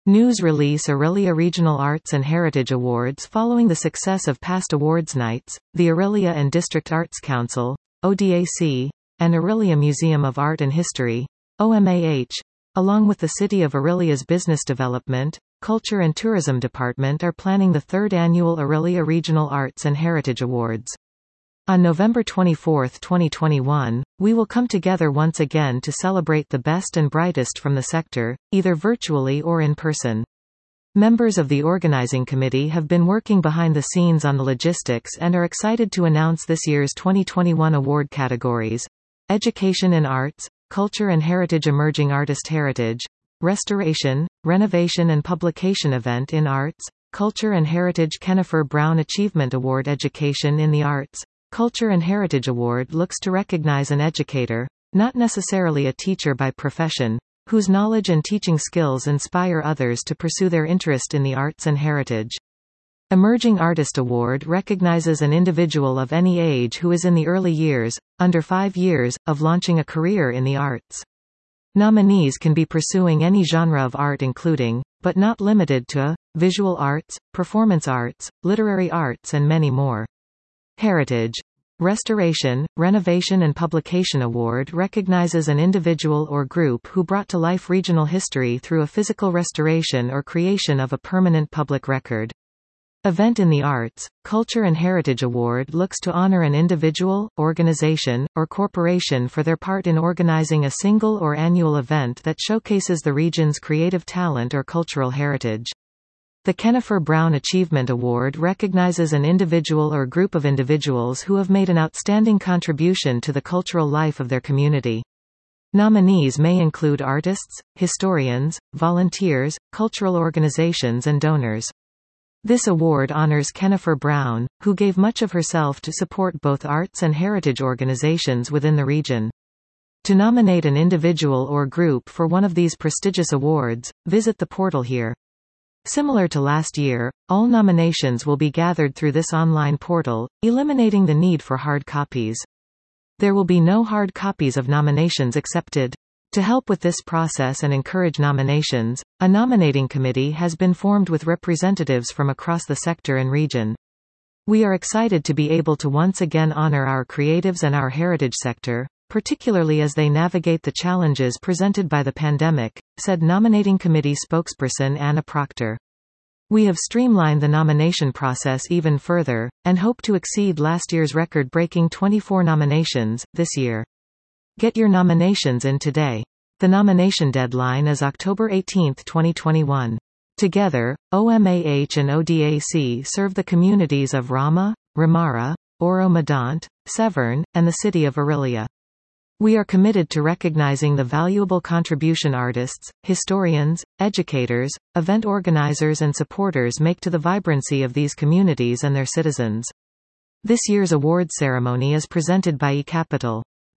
News release Orillia Regional Arts and Heritage Awards. Following the success of past awards nights, the Orillia and District Arts Council, ODAC, and Orillia Museum of Art and History, OMAH, along with the City of Orillia's Business Development, Culture and Tourism Department are planning the 3rd annual Orillia Regional Arts and Heritage Awards. On November 24, 2021, we will come together once again to celebrate the best and brightest from the sector, either virtually or in person. Members of the organizing committee have been working behind the scenes on the logistics and are excited to announce this year's 2021 award categories: Education and Arts, Culture and Heritage, Emerging Artist Heritage, Restoration, Renovation and Publication Event in Arts, Culture and Heritage. Kennifer Brown Achievement Award. Education in the Arts, Culture and Heritage Award looks to recognize an educator, not necessarily a teacher by profession, whose knowledge and teaching skills inspire others to pursue their interest in the arts and heritage. Emerging Artist Award recognizes an individual of any age who is in the early years, under 5 years, of launching a career in the arts. Nominees can be pursuing any genre of art including, but not limited to, visual arts, performance arts, literary arts and many more. Heritage, Restoration, Renovation and Publication Award recognizes an individual or group who brought to life regional history through a physical restoration or creation of a permanent public record. Event in the Arts, Culture and Heritage Award looks to honor an individual, organization, or corporation for their part in organizing a single or annual event that showcases the region's creative talent or cultural heritage. The Kennifer Brown Achievement Award recognizes an individual or group of individuals who have made an outstanding contribution to the cultural life of their community. Nominees may include artists, historians, volunteers, cultural organizations and donors. This award honors Kennifer Brown, who gave much of herself to support both arts and heritage organizations within the region. To nominate an individual or group for one of these prestigious awards, visit the portal here. Similar to last year, all nominations will be gathered through this online portal, eliminating the need for hard copies. There will be no hard copies of nominations accepted. To help with this process and encourage nominations, a nominating committee has been formed with representatives from across the sector and region. We are excited to be able to once again honor our creatives and our heritage sector, particularly as they navigate the challenges presented by the pandemic, said nominating committee spokesperson Anna Proctor. We have streamlined the nomination process even further, and hope to exceed last year's record-breaking 24 nominations, this year. Get your nominations in today. The nomination deadline is October 18, 2021. Together, OMAH and ODAC serve the communities of Rama, Ramara, Oro-Medonte, Severn, and the city of Orillia. We are committed to recognizing the valuable contribution artists, historians, educators, event organizers and supporters make to the vibrancy of these communities and their citizens. This year's awards ceremony is presented by eCapital.